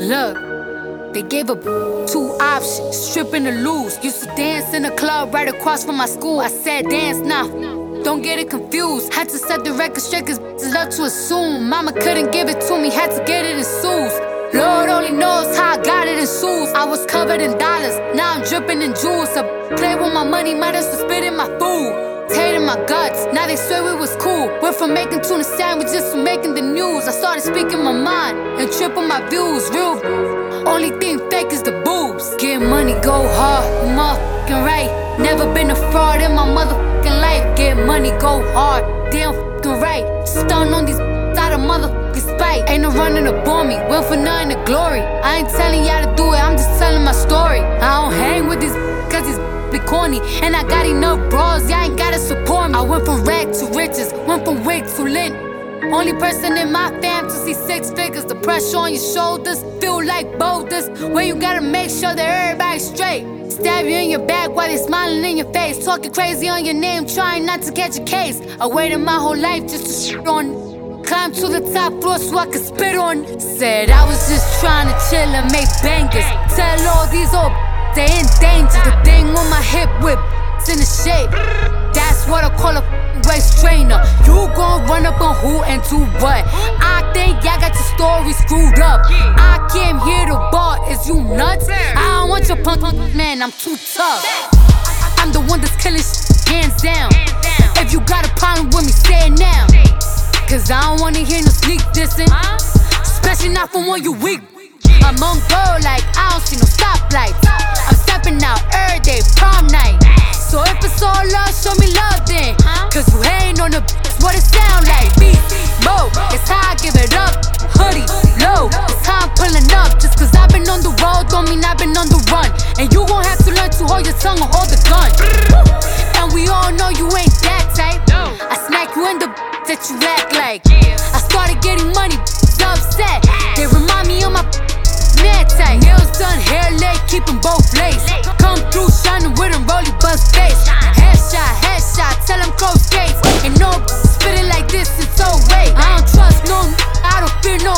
Look, they gave up 2 options, stripping or lose. Used to dance in a club right across from my school. I said dance now, don't get it confused. Had to set the record straight cause bitches love to assume. Mama couldn't give it to me, had to get it in shoes. Lord only knows how I got it in shoes. I was covered in dollars, now I'm dripping in jewels. So play with my money, might as well spit in my food. Hating my guts, now they swear it was cool. Went from making tuna sandwiches to making the news. I started speaking my mind and tripping my views. Real, only thing fake is the boobs. Get money, go hard, you motherfucking right. Never been a fraud in my motherfucking life. Get money, go hard, damn fucking right. Stun on these out of motherfucking spite. Ain't no running up on me, went for nothing to glory. I ain't telling y'all to do it, I'm just telling my story. I don't hang with these cause these be corny. And I got enough bras, y'all ain't gotta support me. I went from rag to riches, went from wig to lint. Only person in my fam to see 6 figures. The pressure on your shoulders feel like boulders. When you gotta make sure that everybody's straight. Stab you in your back while they smiling in your face. Talking crazy on your name, trying not to catch a case. I waited my whole life just to shit on. Climbed to the top floor so I could spit on. Said I was just trying to chill and make bangers. Tell all these old they in danger. The thing on my hip whip, it's in the shape. That's what I call a waist trainer. You gon' run up on who and do what? I think y'all got your story screwed up. I came here to bar, is you nuts? I don't want your punk man, I'm too tough. I'm the one that's killing hands down. If you got a problem with me, say it now. Cause I don't wanna hear no sneak dissing, especially not from one you weak. I'm on go like I don't see no stoplights. I'm stepping out every day, prom night. So if it's all love, show me love then. Cause you hating on the bitch, what it sound like. Beat, mo, it's how I give it up. Hoodie, low, it's how I'm pulling up. Just cause I've been on the road, don't mean I've been on the run. And you gon' have to learn to hold your tongue or hold the gun. And we all know you ain't that type. I smack you in the that you act like. I started getting money, upset. They remind me of my mad tight. Nails done, hair laid, keepin' both laced. Come through shining with a rolly bust face. Headshot, tell them close gates. Ain't no spittin' like this, it's so way. I don't trust no, I don't fear no.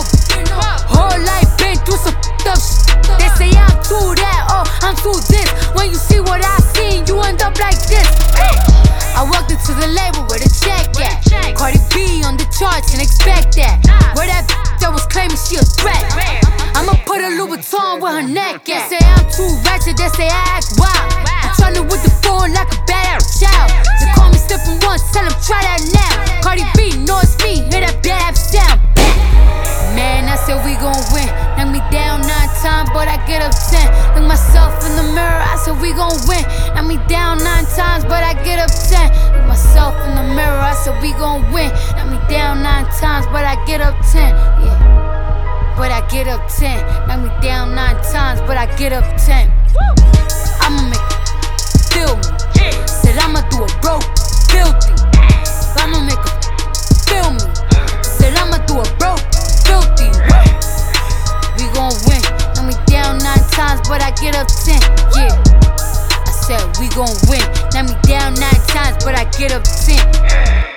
Whole life been through some up shit. They say I'm too that, oh, I'm too this. When you see what I seen, you end up like this. I walked into the label where the check at. Cardi B on the charts and expect that. Where that that was claiming she a threat. I'ma put a Louboutin with her neck at. They say I'm too ratchet, they say I act wild. I'm tryna with the phone like a bad child. They call me slipping once, tell them try that now. Cardi B, know it's me, hear that bad sound. Man, I said we gon' win. Knock me down 9 times, but I get up 10. Look myself in the mirror, I said we gon' win. Knock me down 9 times, but I get up 10. Look myself in the mirror, I said we gon' win. Knock me down 9 times, but I get up 10. Yeah, but I get up 10. Knock me down 9 times, but I get up 10. I'ma make it feel me. Said I'ma do a broke, filthy. I'ma make it feel me. Said I'ma do a broke, filthy. We gon' win. Knock me down 9 times, but I get up 10. Yeah, I said we gon' win. Knock me down 9 times, but I get up 10.